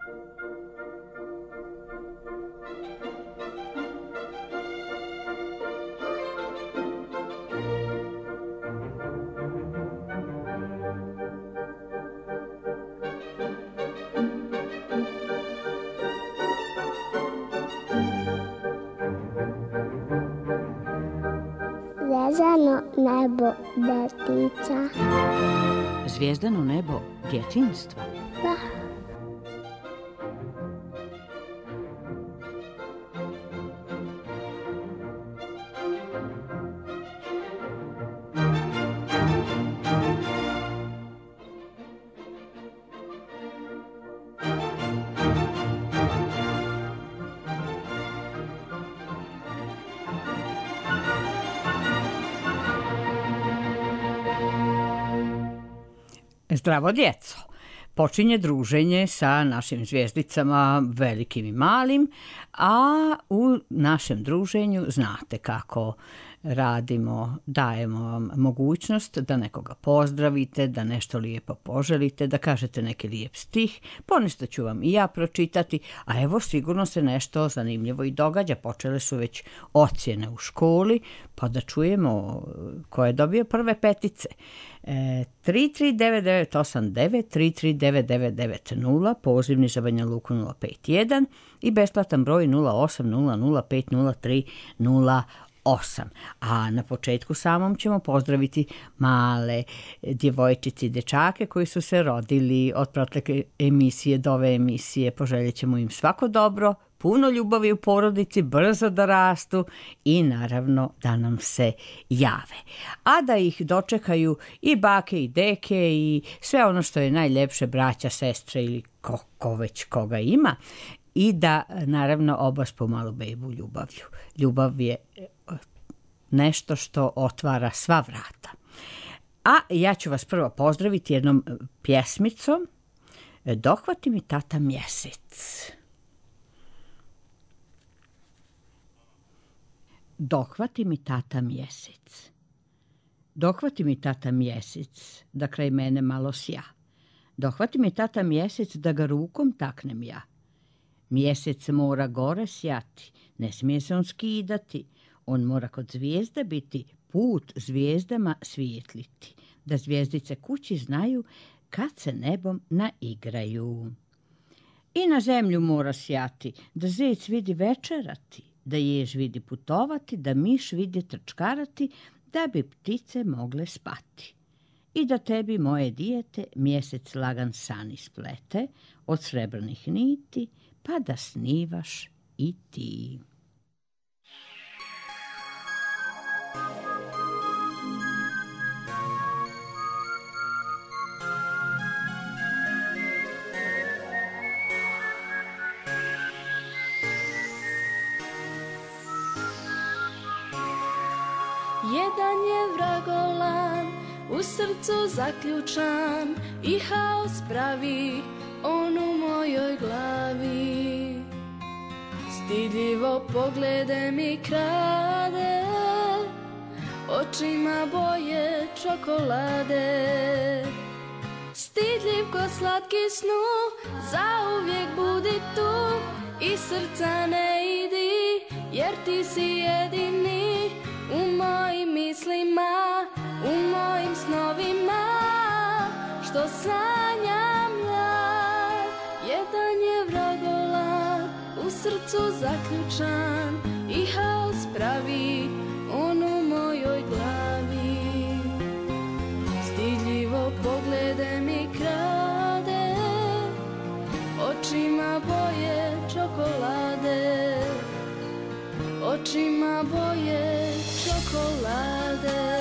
Zvezdano nebo detica. Zvijezdano nebo djetinjstva. Da. Zdravo djeco! Počinje druženje sa našim zvijezdicama velikim i malim, a u našem druženju znate kako radimo, dajemo vam mogućnost da nekoga pozdravite, da nešto lijepo poželite, da kažete neki lijep stih, ponešto ću vam i ja pročitati, a evo sigurno se nešto zanimljivo i događa, počele su već ocjene u školi, pa da čujemo ko je dobio prve petice. 33989, 3399990, pozivni za Banja Luku 051 i besplatan broj 0800503008. A na početku samom ćemo pozdraviti male djevojčice i dečake koji su se rodili od protekle emisije do ove emisije. Poželjet ćemo im svako dobro, puno ljubavi u porodici, brzo da rastu i naravno da nam se jave. A da ih dočekaju i bake i deke i sve ono što je najljepše, braća, sestre ili ko već koga ima. I da naravno obaspu malu bebu ljubavlju. Ljubav je nešto što otvara sva vrata. A ja ću vas prvo pozdraviti jednom pjesmicom. Dohvati mi tata mjesec. Dohvati mi tata mjesec. Dohvati mi tata mjesec, da kraj mene malo sja. Dohvati mi tata mjesec, da ga rukom taknem ja. Mjesec mora gore sjati, ne smije se on skidati. On mora kod zvijezda biti, put zvijezdama svijetliti. Da zvijezdice kući znaju kad se nebom naigraju. I na zemlju mora sjati, da zec vidi večerati, da jež vidi putovati, da miš vidi trčkarati, da bi ptice mogle spati. I da tebi, moje dijete, mjesec lagan san isplete od srebrnih niti, pa da snivaš i ti. Jedan je vragolan, u srcu zaključan i haos pravi on u mojoj glavi. Stidljivo poglede mi krade, očima boje čokolade. Stidljiv ko slatki snu, zauvijek budi tu i srca ne idi, jer ti si jedini. U mojim mislima, u mojim snovima, što sanjam ja. Jedan je vragolan, u srcu zaključan i haos pravi on u mojoj glavi. Stidljivo poglede mi krade, očima boje čokolade. Očima boje čokolade.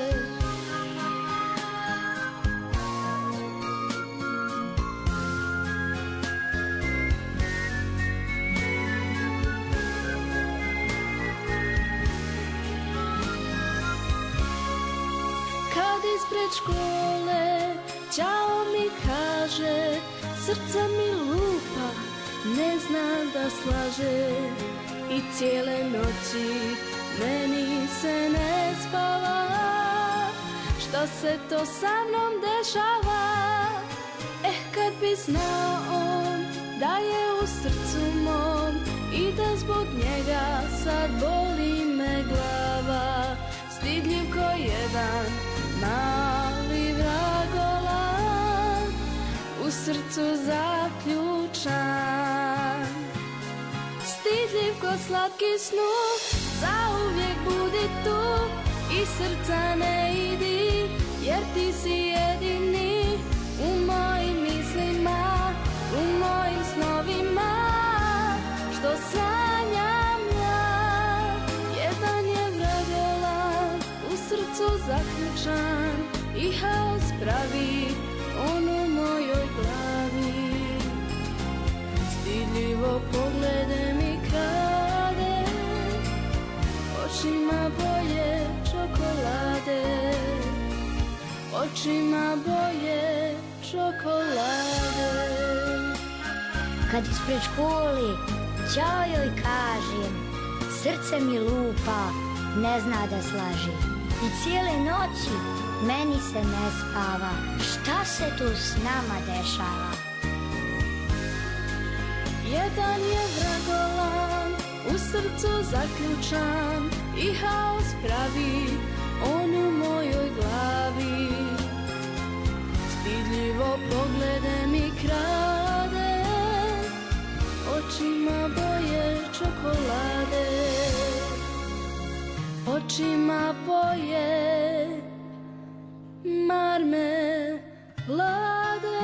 Kad ispred škole ćao mi kaže, srce mi lupa, ne zna da slaže. I cijele noći meni se ne spava. Šta se to sa mnom dešava? Kad bi znao on da zbog njega sad boli me glava, stidljiv ko jedan mali vragolan, u srcu zaključan. Stidljiv ko slatki snu, zauvijek budi tu i srca ne idi, jer ti si jedini u mojim mislima, u mojim snovima, što sanjam ja. Jedan je vragolan, u srcu zaključan i haos pravi on u mojoj glavi. Stidljivo poglede mi krade, očima boje čokolade, očima boje čokolade. Kad ispred škole ćao joj kažem, srce mi lupa, ne zna da slaže. I cijele noći meni se ne spava, šta se tu s nama dešava? Jedan je vragolan, u srcu zaključan i haos pravi on u mojoj glavi. Stidljivo poglede mi krade, očima boje čokolade, očima boje marmelade.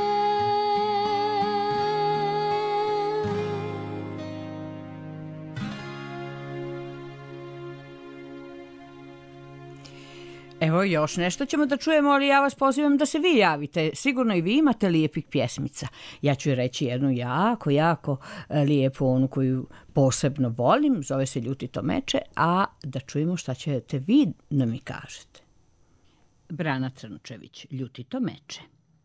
Evo još nešto ćemo da čujemo, ali ja vas pozivam da se vi javite. Sigurno i vi imate lijepih pjesmica. Ja ću reći jednu jako lijepu, onu koju posebno volim, zove se Ljutito meče, a da čujemo šta ćete vi da mi kažete. Brana Crnčević, Ljutito meče.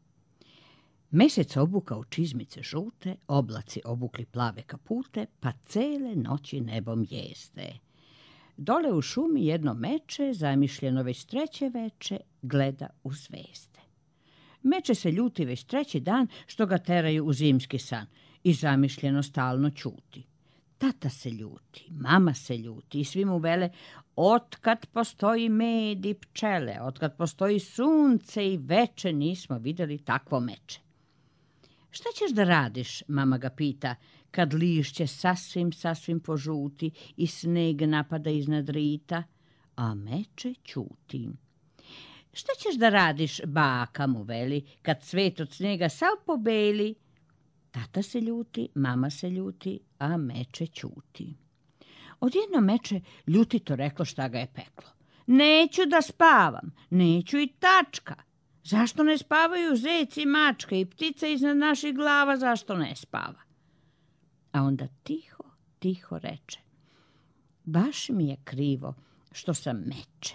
Mesec obukao čizmice žute, oblaci obukli plave kapute, pa cele noći nebom jeste. Dole u šumi jedno meče, zamišljeno već treće veče, gleda u zvezde. Meče se ljuti već treći dan, što ga teraju u zimski san, i zamišljeno stalno ćuti. Tata se ljuti, mama se ljuti i svi mu vele, otkad postoji med i pčele, otkad postoji sunce i veče, nismo vidjeli takvo meče. Šta ćeš da radiš, mama ga pita, kad lišće sasvim požuti i sneg napada iznad rita, a meče ćuti. Šta ćeš da radiš, baka mu veli, kad svet od snega sav pobeli? Tata se ljuti, mama se ljuti, a meče ćuti. Odjedno meče ljutito reklo šta ga je peklo. Neću da spavam, neću i tačka. Zašto ne spavaju zec i mačka i ptica iznad naših glava, zašto ne spava? A onda tiho reče, baš mi je krivo što sam meče.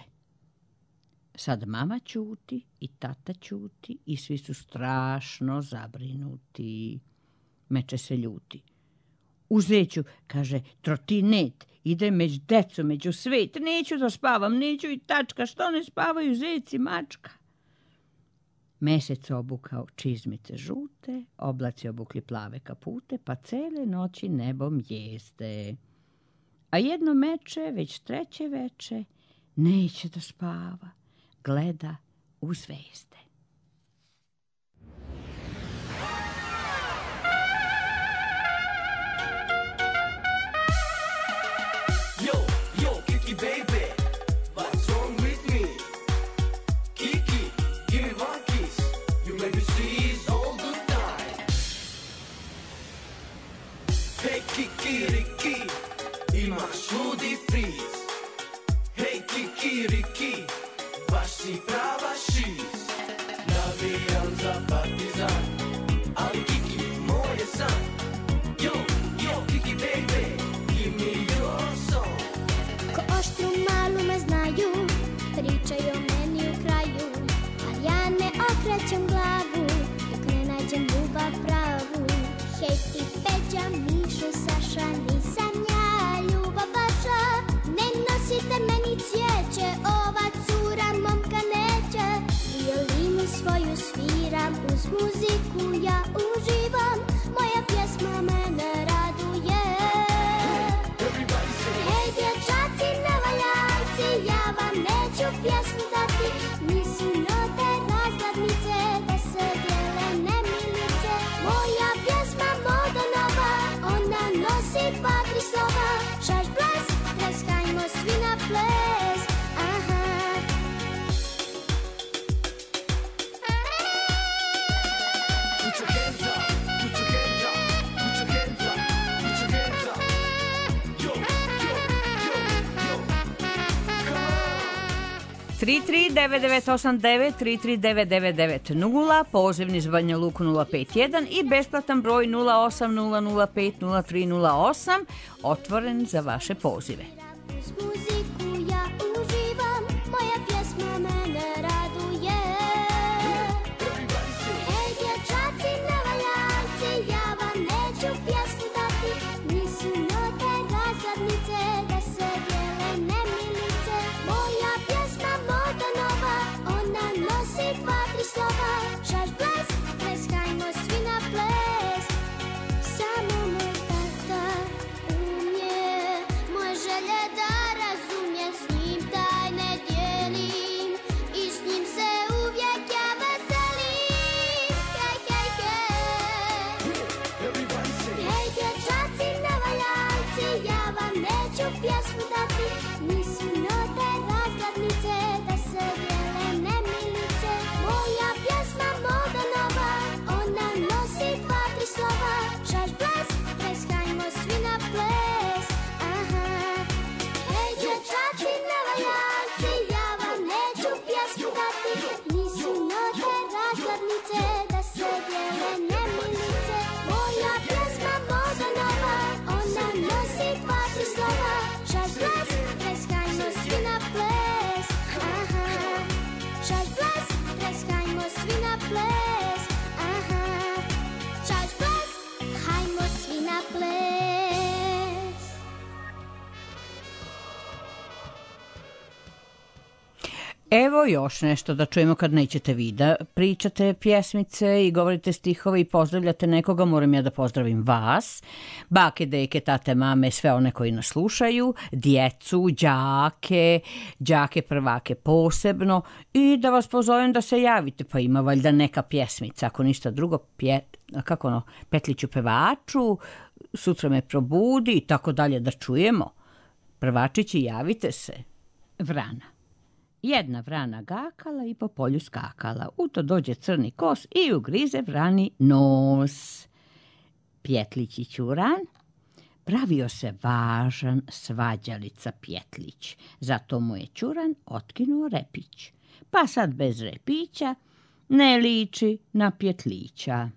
Sad mama ćuti i tata ćuti i svi su strašno zabrinuti. Meče se ljuti. U zeću, kaže, trotinet, ide među decu, među svet, neću da spavam, neću i tačka, što ne spavaju zec i mačka? Mesec obukao čizmice žute, oblaci obukli plave kapute, pa cele noći nebom jeste. A jedno meče, već treće veče, neće da spava, gleda u zvezde. Svoju sviram, uz muziku ja uživam, moja pjesma 339989, 339990, pozivni iz Banja Luku 051 i besplatan broj 0800500308, otvoren za vaše pozive. Uz muziku ja uživam, moja pjesma mene raduje. Ej, dječaci nevaljanci, ja vam neću pjesmu dati, nisu note razglednice, da se dijele nemilice. Moja pjesma moda nova, ona nosi dva, tri slova. Šaš ples, pleskajmo svi na ples, samo moj tata umije moje želje da razumije, s njim tajne dijelim i s njim se uvijek ja veselim. Hej, hej, hej. Hej, dječaci nevaljanci, ja vam neću pjesmu dati, nisu note razglednice, da se dijele nemilice. Moja pjesma moda nova, ona nosi dva, tri slova. Šaš ples, pleskajmo svi na ples. Aha. Hej, dječaci nevaljanci, ja vam neću pjesmu dati, nisu note razglednice, da se dijele nemilice. Moja pjesma moda nova, ona nosi dva, tri slova. Šaš ples, pleskajmo svi na ples. Aha. Šaš ples, pleskajmo svi na ples. Aha. Šaš ples, hajmo svi na ples. Evo još nešto da čujemo kad nećete vi da pričate pjesmice i govorite stihove i pozdravljate nekoga, moram ja da pozdravim vas, bake, deke, tate, mame, sve one koji nas slušaju, djecu, đake prvake posebno i da vas pozovem da se javite, pa ima valjda neka pjesmica, ako ništa drugo, Petliću pevaču, sutra me probudi i tako dalje da čujemo. Prvačići, javite se. Vrana. Jedna vrana gakala i po polju skakala. U to dođe crni kos i ugrize vrani nos. Pjetlić i Ćuran. Pravio se važan svađalica Pjetlić. Zato mu je Ćuran otkinuo repić. Pa sad bez repića ne liči na Pjetlića.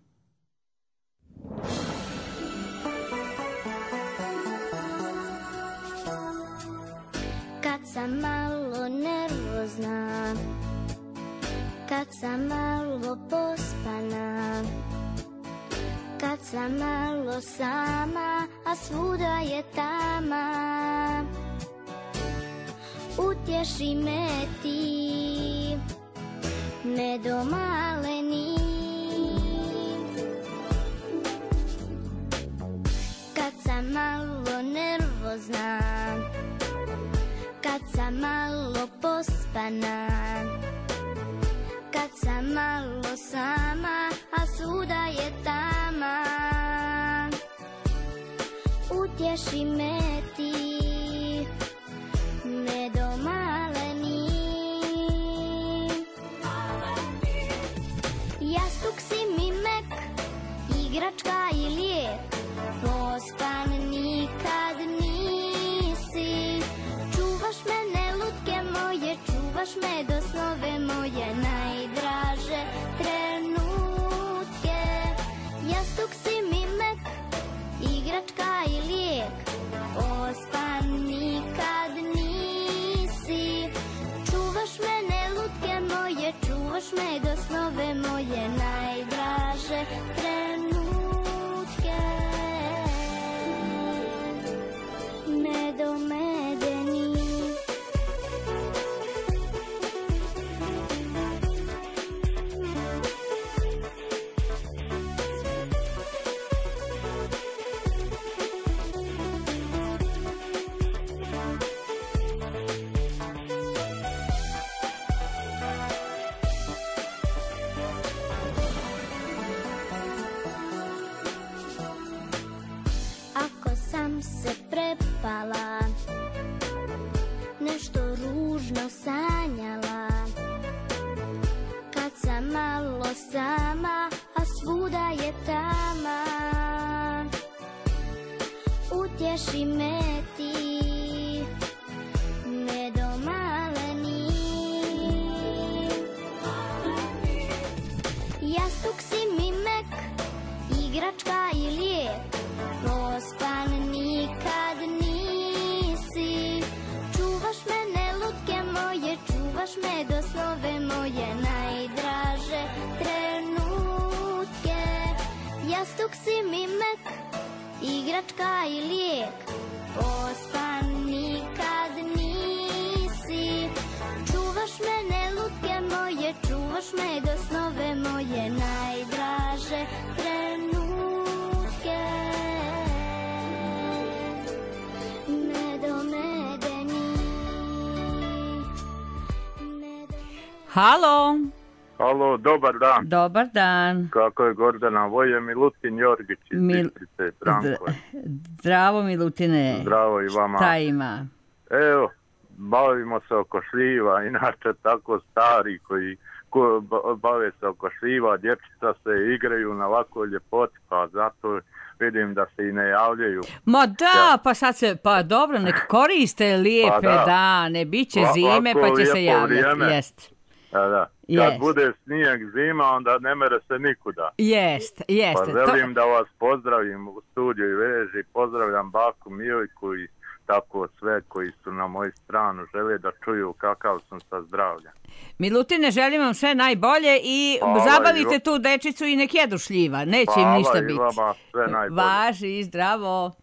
Kad sam malo nervozna, kad sam malo pospana, kad sam malo sama, a svuda je tama, utješi me ti, medo maleni. Kad sam malo nervozna, kad sam malo pospana, kad sam malo sama, a svuda je tama, utješi me ti, medo maleni. Jastuk si mi mek, igračka i lijek, pospan nikad nisi. Čuvaš mene lutke moje, čuvaš me do snove moje najdraže trenutke. Jastuk si mi mek, igračka i lijek, pospan nikad nisi. Čuvaš mene lutke moje, čuvaš me do snove moje najdraže trenutke. Medo medeni. Ako sam se prepala, nešto ružno sanjala, kad sam malo sama, a svuda je tama, utješi me ti, medo maleni. dok si mi mek, igračka i lijek. Pospan nikad nisi, čuvaš mene lutke moje, čuvaš me do snove moje najdraže trenutke. Halo. Halo, dobar dan. Dobar dan. Kako je Gordana? Voje Milutin Jorgić iz Bistrice, Brankove. Zdravo Milutine. Zdravo i vama. Šta ima? Evo, bavimo se oko šljiva, inače tako stari koji bave se oko šljiva, dječica se igraju na ovako ljepoti, pa zato vidim da se i ne javljaju. Ma da, pa sad se, pa dobro, nek koriste lijepe dane, bit će zime pa će se javljati. Jest. Da. Kad bude snijeg zima, onda ne mere se nikuda. Jest. Pa želim da vas pozdravim u studiju i veži, pozdravljam baku Milojku i tako sve koji su na moju stranu, žele da čuju kakav sam sa zdravljem. Milutine, želim vam sve najbolje i zabavite tu dečicu i nek jedu šljiva, neće im ništa biti. Hvala i vama, sve najbolje. Važi, zdravo.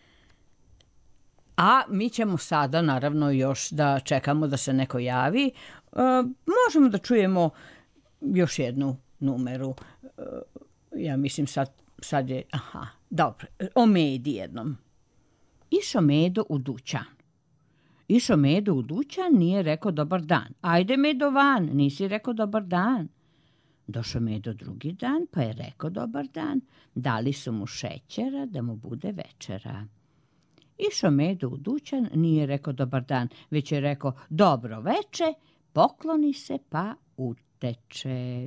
A mi ćemo sada, naravno, još da čekamo da se neko javi. Možemo da čujemo još jednu numeru. Ja mislim sad je... Aha, dobro, o Medi jednom. Išo Medo u dućan. Išo Medo u dućan, nije rekao dobar dan. Ajde Medo van, nisi rekao dobar dan. Došao Medo drugi dan, pa je rekao dobar dan. Dali su mu šećera da mu bude večera. Išo Medo u dućan, nije rekao dobar dan, već je rekao dobro veče, pokloni se pa uteče.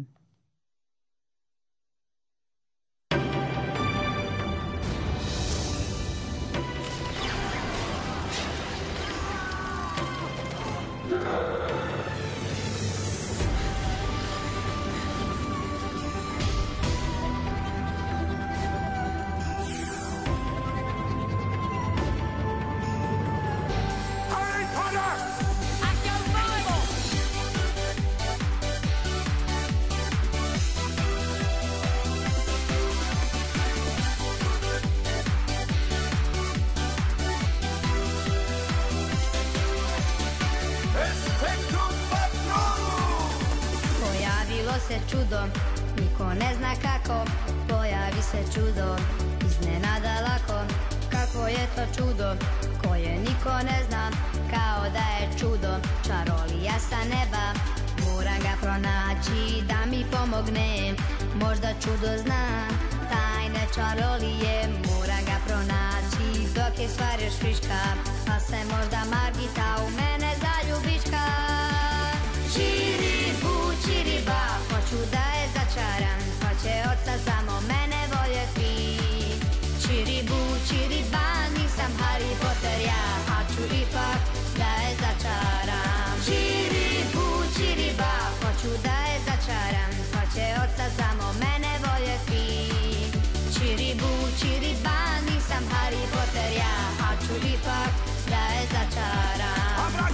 Čudo, niko ne zna kako, pojavi se čudo, iznenada lako. Kako je to čudo, koje niko ne zna, kao da je čudo, čarolija sa neba. Moram ga pronaći da mi pomogne, možda čudo zna, tajne čarolije. Moram ga pronaći dok je stvar još friška, pa se možda Margita u mene zaljubička. Čiribu, čiriba, hoću da je začaram, pa će oca samo mene voljeti. Čiribu, čiriba, nisam Harry Potter ja, a ću ipak da je začaram. Čiribu, čiriba, hoću da je začaram, pa će oca samo mene voljeti. Čiribu, čiriba, nisam Harry Potter ja, a ću ipak da je začaram.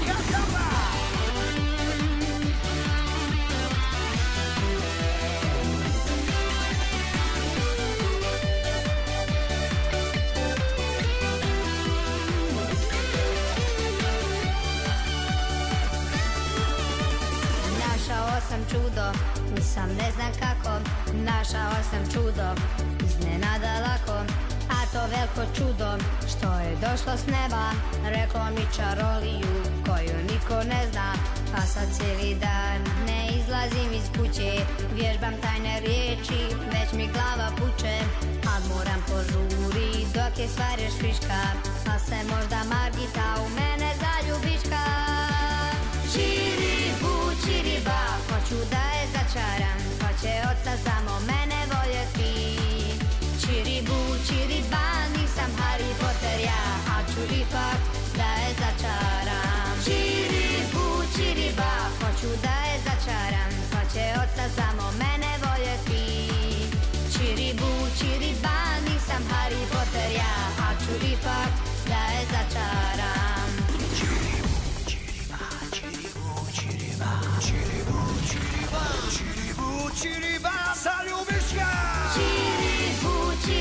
Našao sam čudo, nisam ne znam kako, našao sam čudo, iznenada lako. A to veliko čudo, što je došlo s neba, reklo mi čaroliju koju niko ne zna. Pa sad cijeli dan ne izlazim iz kuće, vježbam tajne riječi, već mi glava puče. Al moram požuri dok je stvar još friška, pa se možda Margita u mene zaljubička. Čiribu, čiriba, hoću da je začaram, pa će oca samo mene voljeti. Čiribu, čiriba, nisam Harry Potter ja, a ću ipak da je začaram. Čiribu, čiriba, hoću da je začaram, pa će oca samo mene voljeti. Čiribu, čiriba, nisam Harry Potter ja, a ću ipak da je začaram. Čiribu, čiriba, čiribu, čiriba, čiribu, čiriba, čiribu, čiriba, zaljubiš ga. Čiribu, čiriba,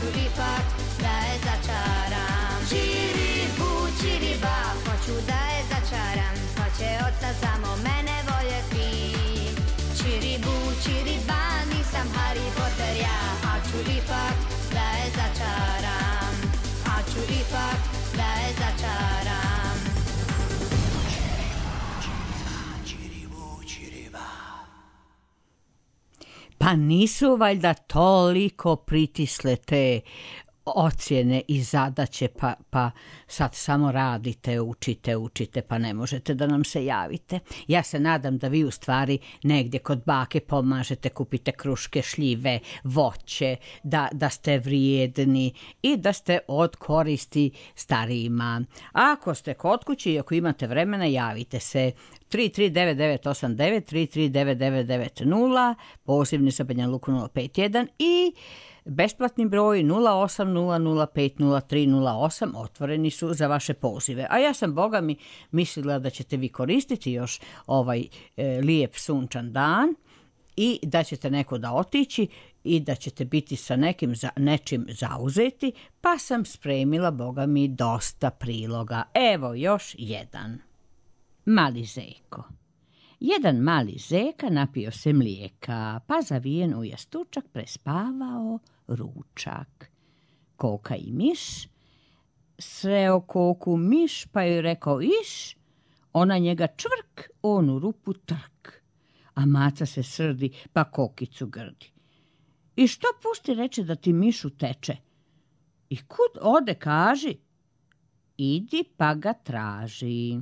ću ipak da je začaram. Čiriba, hoću da je začaram, hoće oca samo mene voljeti. Čiriba, nisam Harry Potter ja, a ću ipak da je začaram, a ću ipak da je začaram. Pa nisu valjda toliko pritisle te ocjene i zadaće, pa sad samo radite, učite, pa ne možete da nam se javite. Ja se nadam da vi u stvari negdje kod bake pomažete, kupite kruške, šljive, voće, da ste vrijedni i da ste od koristi starijima. A ako ste kod kuće i ako imate vremena, javite se 33989, 33990, pozivni za Banja Luku 051 i besplatni broj 0800503008 otvoreni su za vaše pozive. A ja sam, Boga mi, mislila da ćete vi koristiti još ovaj lijep sunčan dan i da ćete nekuda otići i da ćete biti sa nečim zauzeti, pa sam spremila, Boga mi, dosta priloga. Evo još jedan. Mali Zeko. Jedan mali Zeka napio se mlijeka, pa zavijen u jastučak prespavao ručak. Koka i miš sreo koku miš, pa joj rekao iš, ona njega čvrk, on u rupu trk. A maca se srdi, pa kokicu grdi. I što pusti, reče, da ti miš uteče? I kud ode, kaži? Idi pa ga traži.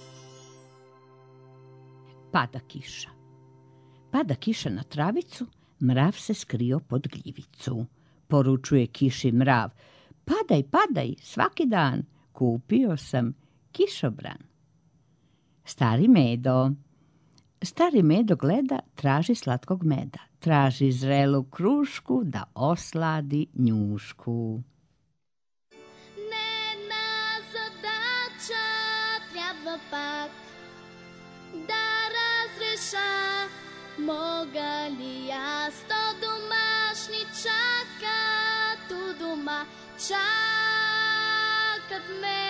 Pada kiša. Pada kiša na travicu, Mrav se skrio pod gljivicu. Poručuje kiši mrav. Padaj, padaj, svaki dan. Kupio sam kišobran. Stari Medo gleda, traži slatkog meda. Traži zrelu krušku da osladi njušku. Nena zadaća treba pak da razreša. Moga li ja sto domašničaka tu doma čakat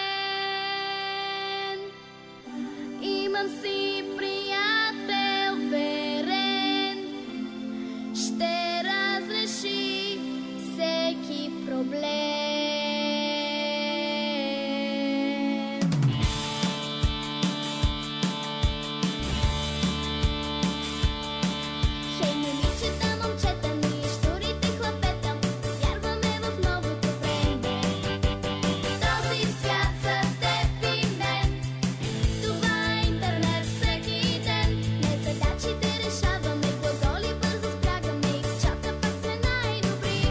men. Imam si prijatelj veren, šte razreši seki problem. Hej, momичета, момчета, ние щурите хлапета, вярваме в новото време. Този свят за теб и мен, това е интернет всеки ден. Днес задачите решаваме, глаголи бързо спрягаме и в чата пак сме най-добри.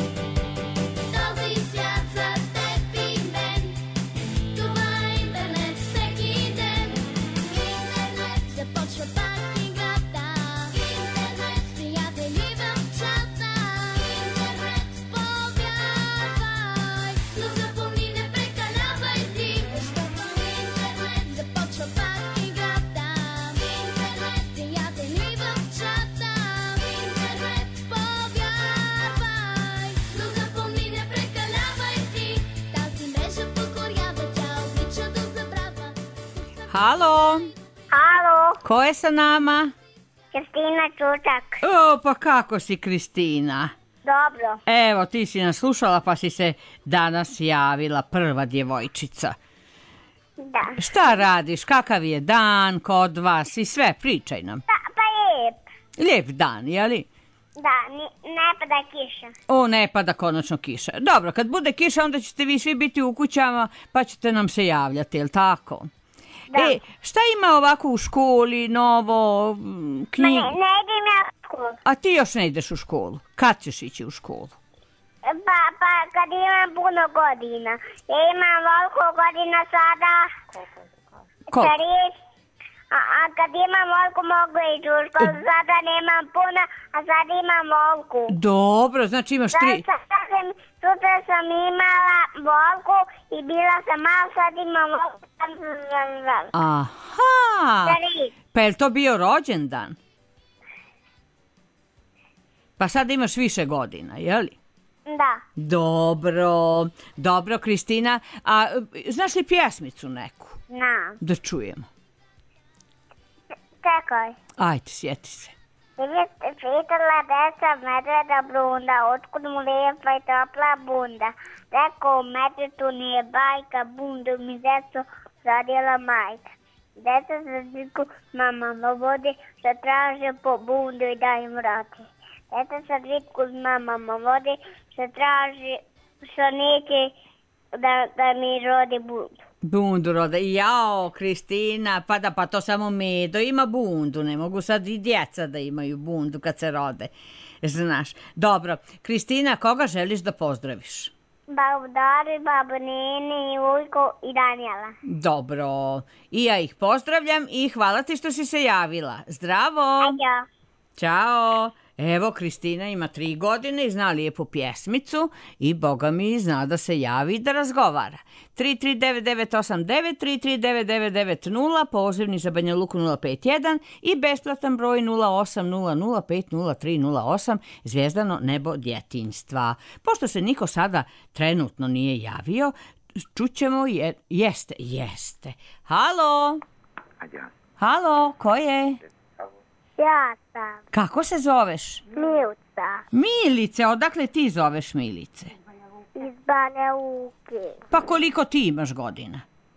Този свят за теб и мен, това е интернет всеки ден. Интернет започва пак играта. Интернет с приятели в чата. Интернет повярвай, но запомни не прекалявай ти, защото интернет започва пак играта. Интернет с приятели в чата. Интернет повярвай, но запомни не прекалявай ти. Тази мрежа покорява, тя обича да забравя. Halo, Halo, ko je sa nama? Kristina Čučak. O, pa kako si, Kristina? Dobro, Evo, ti si nas slušala pa si se danas javila, prva djevojčica. da. Šta radiš, kakav je dan kod vas i sve, pričaj nam. Pa lijep. Lijep dan, jeli? Da, ne pada kiša. O, ne pada konačno kiša. Dobro, kad bude kiša onda ćete vi svi biti u kućama pa ćete nam se javljati, jel tako? Da. Šta ima ovako u školi, novo, Ma knjige? ne idem ja u školu. A ti još ne ideš u školu. Kad ćeš ići u školu? Pa kad imam puno godina. Ja imam veliko godina sada. Koliko? 30. A kad imam veliko mogu ići u školu. Sada nemam puno, a sad imam veliko. Dobro, znači imaš 3... Sutra sam imala volku i bila sam malo, sad imam volku. Aha! 30. Pa je li to bio rođendan? Pa sad imaš više godina, jeli? Da. Dobro, Kristina. A znaš li pjesmicu neku? Na. Da čujemo. Čekaj. Ajde, sjeti se. Pitala deca medveda Brunda, otkud mu lijepa i topla bunda. Rekao medvedu nije bajka, bundu mi deco radila majka. Deca za ziku mama vodi, što traže po bundu i da im vrati. Deca sa ziku mama vodi, što traži, što neće da mi rodi bundu. Bundu roda. Jao, Kristina, pa to samo Medo ima bundu. Ne mogu sad i djeca da imaju bundu kad se rode. Znaš. Dobro, Kristina, koga želiš da pozdraviš? Babu Dari, babu Nini, Ujko i Danijela. Dobro. I ja ih pozdravljam i hvala ti što si se javila. Zdravo. Ajo. Ćao. Evo, Kristina ima 3 godine i zna lijepu pjesmicu i Boga mi zna da se javi i da razgovara. 33989, 33990, pozivni za Banja Luku 051 i besplatan broj 0800503008, zvijezdano nebo djetinjstva. Pošto se niko sada trenutno nije javio, čućemo jeste. Halo? Halo, ko je? Ja sam Kako se zoveš? Milica Milice, odakle ti zoveš Milice? iz Banja Luke. Pa koliko ti imaš godina?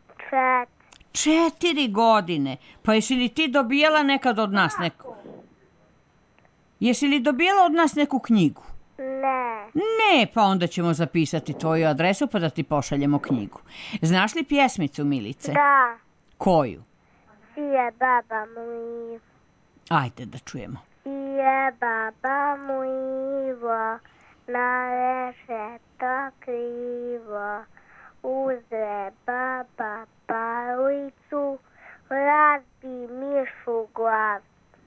4 godine. Pa jesi li ti dobijala nekad od nas neku? Jesi li dobijala od nas neku knjigu? Ne. Ne, pa onda ćemo zapisati tvoju adresu pa da ti pošaljemo knjigu. Znaš li pjesmicu, Milice? Da. Koju? Sije baba moja. Ajde da čujemo. Sije Pije baba mlivo, nareže to krivo. Uzre baba palicu, razbi mišu glavu.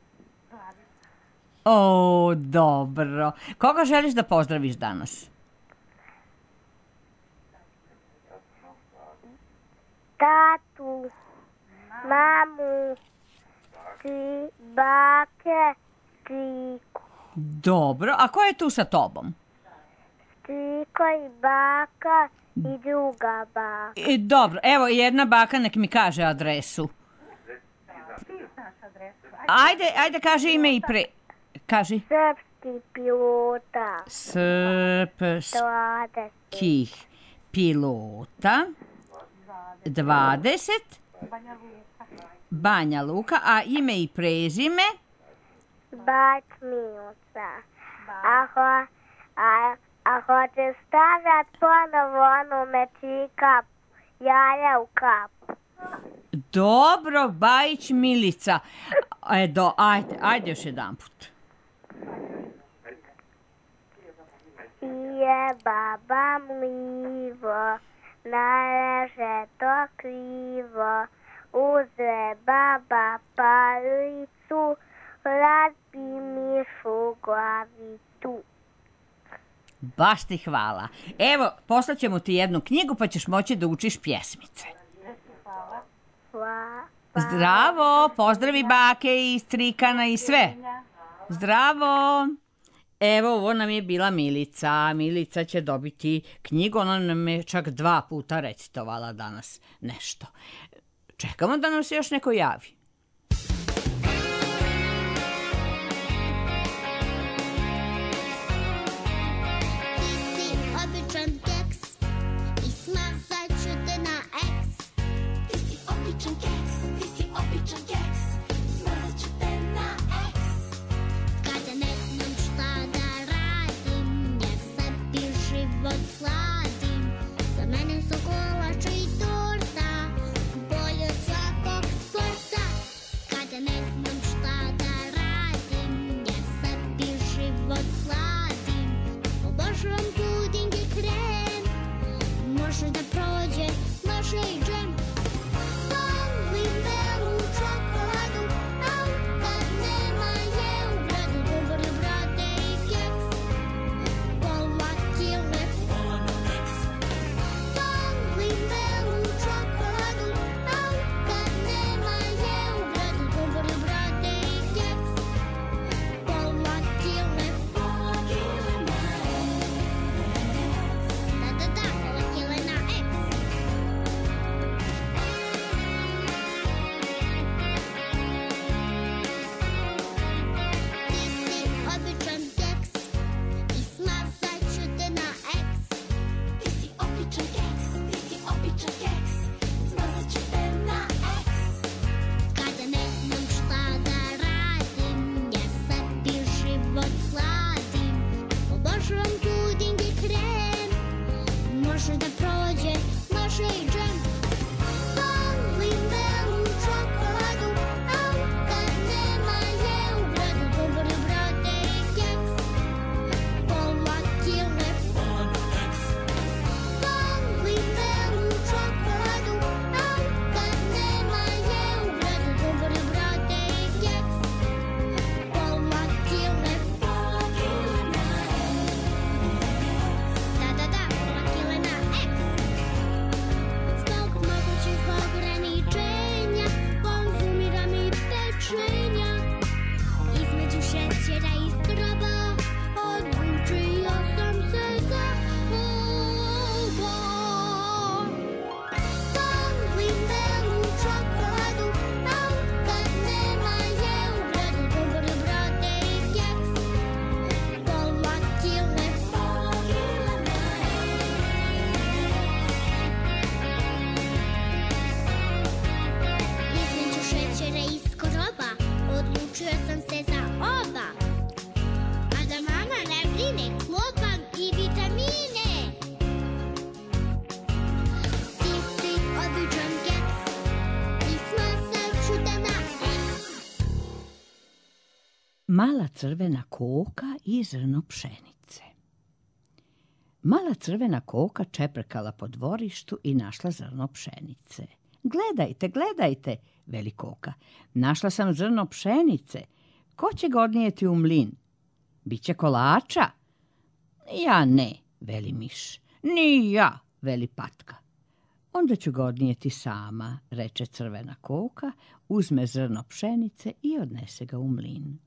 O, dobro. Koga želiš da pozdraviš danas? Tatu, mamu, tri bake, striku. Dobro. A ko je tu sa tobom? Striko i baka i druga baka. Dobro. Evo, jedna baka nek mi kaže adresu. Ajde, kaži ime i pre... Kaži. Srpski pilota. Srpskih pilota. 20. Banja Luka. A ime i prezime? Bać Miluca. A hoće stavljat ponovo onu meči kap. Jaja u kapu. Dobro, Bajić Milica. Ajde još jedan put. Pije baba mlivo, nareže to krivo. Uzre baba palicu, razbi mišu glavicu. Baš ti hvala. Evo, poslaćemo ti jednu knjigu pa ćeš moći da učiš pjesmice. Zdravo, pozdravi bake i strikana i sve. Zdravo. Evo, ovo nam je bila Milica. Milica će dobiti knjigu, ona nam je čak 2 puta recitovala danas nešto. Čekamo da nam se još neko javi. Za mene su kolače i torta, bolje od svakog sporta. Mala crvena koka i zrno pšenice. Mala crvena koka čeprkala po dvorištu i našla zrno pšenice. Gledajte, gledajte, veli koka, našla sam zrno pšenice. Ko će ga odnijeti u mlin? Biće kolača? Ja ne, veli miš. Ni ja, veli patka. Onda ću ga odnijeti sama, reče crvena koka, uzme zrno pšenice i odnese ga u mlin.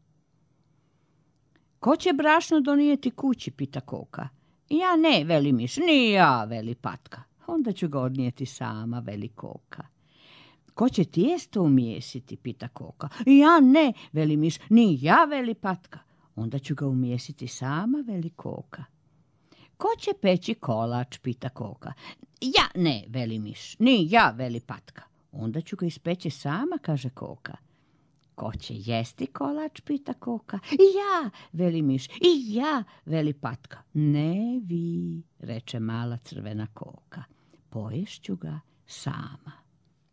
Ko će brašno donijeti kući, pita koka. Ja ne, veli miš. Ni ja, veli patka. Onda ću ga odnijeti sama, veli koka. Ko će tijesto umjesiti, pita koka. Ja ne, veli miš. Ni ja, veli patka. Onda ću ga umjesiti sama, veli koka. Ko će peći kolač, pita koka. Ja ne, veli miš. Ni ja, veli patka. Onda ću ga ispeći sama, kaže koka. Ko će jesti kolač, pita koka. Ja, veli miš. I ja, veli patka. Ne vi, reče mala crvena koka. Poješću ga sama.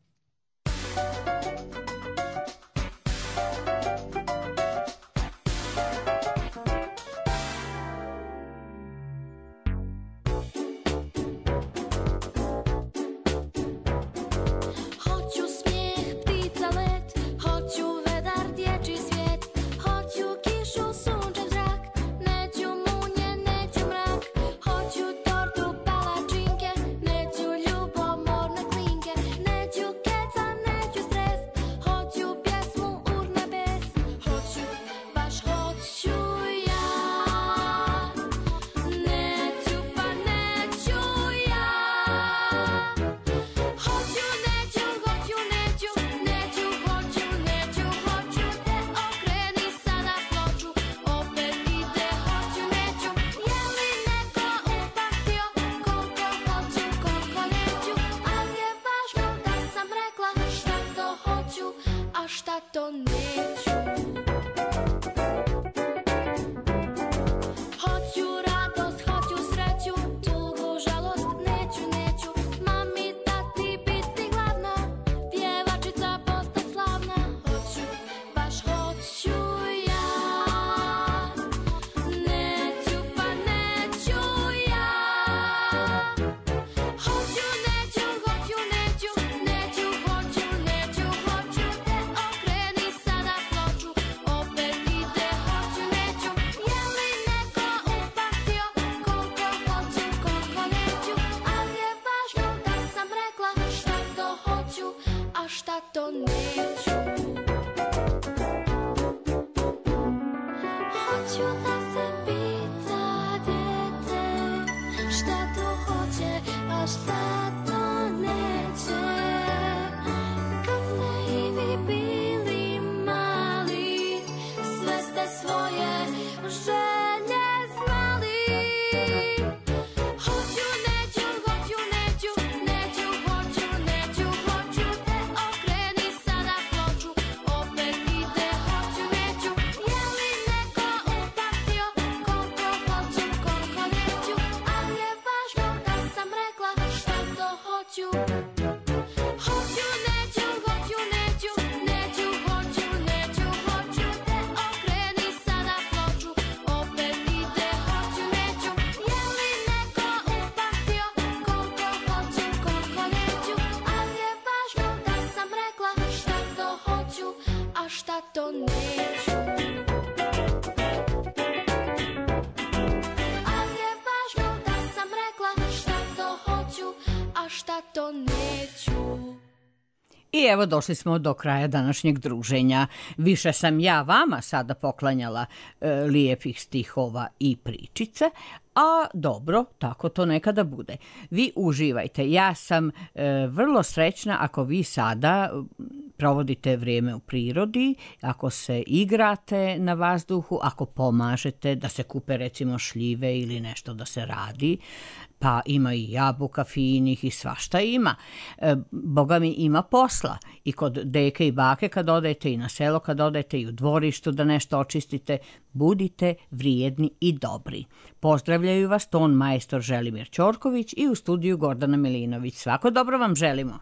I evo došli smo do kraja današnjeg druženja. Više sam ja vama sada poklanjala lijepih stihova i pričice, a dobro, tako to nekada bude. Vi uživajte. Ja sam vrlo srećna ako vi sada provodite vrijeme u prirodi, ako se igrate na vazduhu, ako pomažete da se kupe recimo šljive ili nešto da se radi. Pa ima i jabuka finih i svašta ima. Boga mi ima posla i kod deke i bake kad odete i na selo kad odete i u dvorištu da nešto očistite. Budite vrijedni i dobri. Pozdravljaju vas ton majstor Želimir Ćorković i u studiju Gordana Milinović. Svako dobro vam želimo.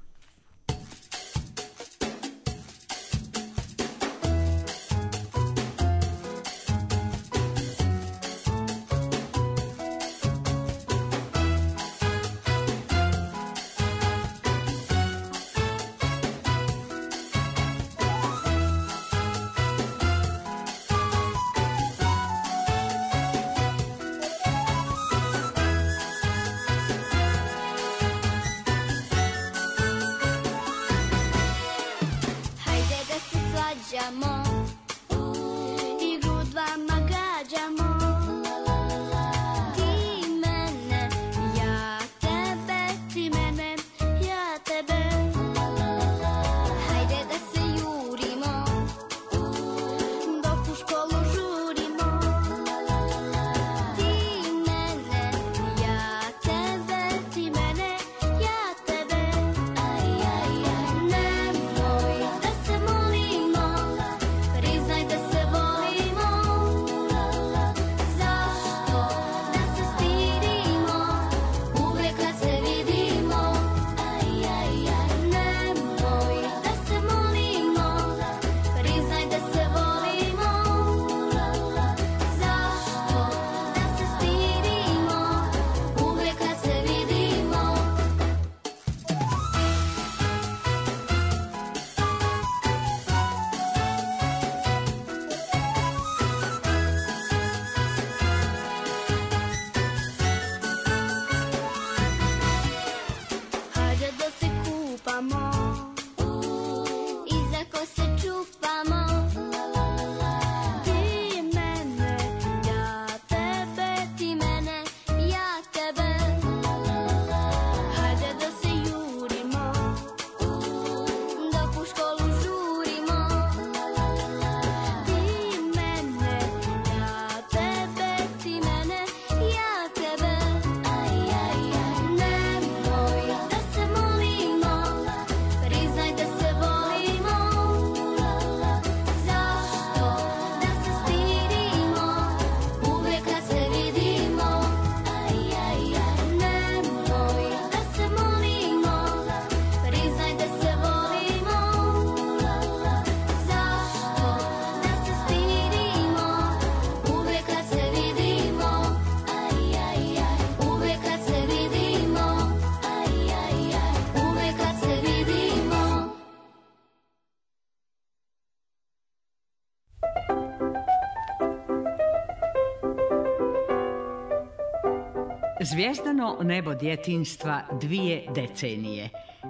Zvijezdano nebo djetinjstva 2 decenije.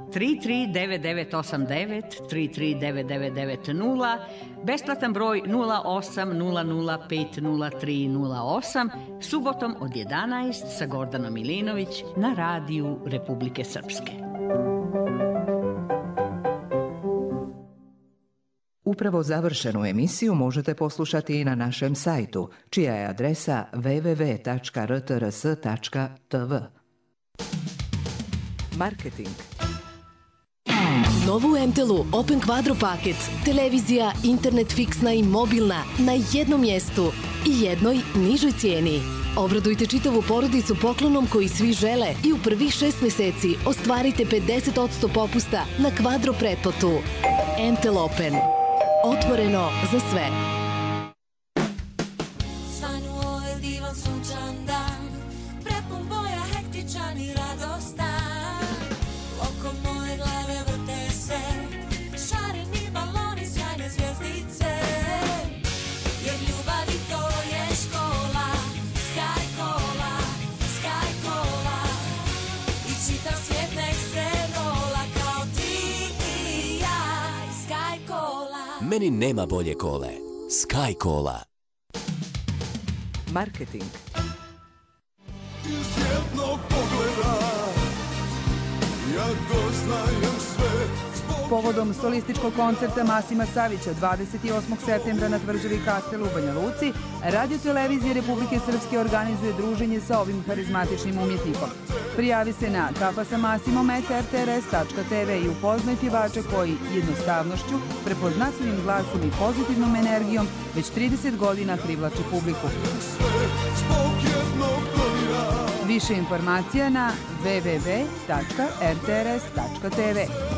339989, 339990, besplatan broj 0800500308, subotom od 11 sa Gordanom Milinović na radiju Republike Srpske. Upravo završenu emisiju možete poslušati i na našem sajtu, čija je adresa www.rtrs.tv. Marketing. Novu MTEL-u Open Quadro paket, televizija, internet fiksna i mobilna na jednom mjestu i jednoj nižoj cijeni. Obradujte čitavu porodicu poklonom koji svi žele i u prvih 6 mjeseci ostvarite 50% popusta na Quadro pretplatu. MTEL Open. Otvoreno za sve. Svanuo je divan sunčan dan, prepun boja, hektičan i radostan. Oko moje glave vrte se šareni baloni, sjajne zvjezdice. Jer ljubavi to je škola, Sky Cola, Sky Cola. I čitav svijet nek se rola kao ti i ja, Sky Cola. Meni nema bolje kole. Sky Cola. Marketing. Iz jednog pogleda ja doznajem sve. Povodom solističkog koncerta Masima Savića 28. septembra na tvrđavi Kastel u Banja Luci, Radio Televizije Republike Srpske organizuje druženje sa ovim harizmatičnim umjetnikom. Prijavi se na kafasamasimo@rtrs.tv i upoznaj pjevača koji jednostavnošću, prepoznatljivim glasom i pozitivnom energijom već 30 godina privlači publiku. Više informacija na www.rtrs.tv.